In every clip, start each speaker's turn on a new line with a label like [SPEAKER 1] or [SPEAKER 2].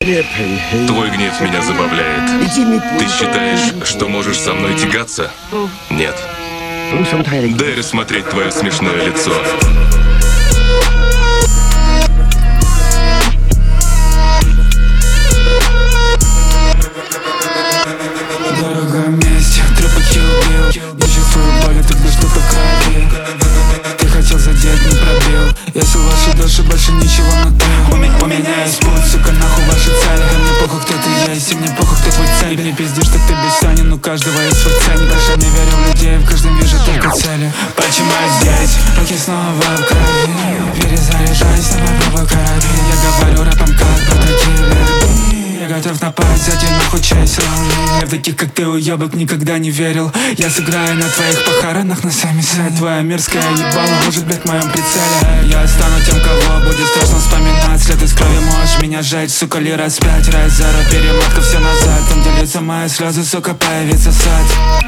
[SPEAKER 1] Твой гнев меня забавляет. Ты считаешь, что можешь со мной тягаться? Нет. Дай рассмотреть твое смешное лицо.
[SPEAKER 2] Дорога вместе, трепотки убил. Не чувствую боли, тогда что-то в крови. Ты хотел задеть, не пробил. Если в вашей душе больше ничего, но ты у меня есть путь, сука, нахуй ваши цели. Да мне похуй, кто ты есть, и мне похуй, кто твой цель. Не пизди, что ты бессонен, у каждого есть свой ценник. Больше не верю в людей, в каждом вижу только цели. Почему я здесь? Руки снова в крови. Перезаряжаюсь на бобовый карабин. Я говорю рэпом как протокили. Я готов напасть, за тебя нахуй часть равны. Я в таких, как ты, уёбок, никогда не верил. Я сыграю на твоих похоронах, на сами сайт. Твоя мирская ебала может, блядь, в моем прицеле. Я стану тем, кого будет страшно вспоминать. След из крови можешь меня жечь, сука, ли раз пять. Раз, зара, перемотка, все назад. Там делятся мои слезы, сука, появится сад.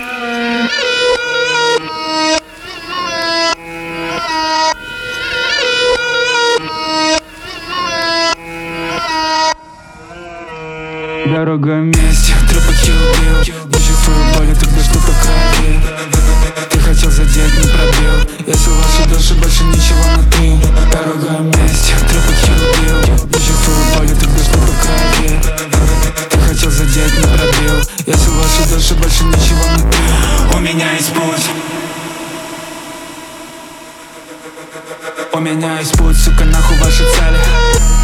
[SPEAKER 2] Дорога вместе, трепотки убил. Не чувствую боли, тогда что-то в крови. Ты хотел задеть, не пробил. Если в вашей душе больше ничего, но ты дорога вместе, трепотки убил. Не чувствую боли, тогда что-то в крови. Ты хотел задеть, не пробил. Если в вашей душе больше ничего, но ты у меня есть путь. У меня есть путь, сука, нахуй ваши цели.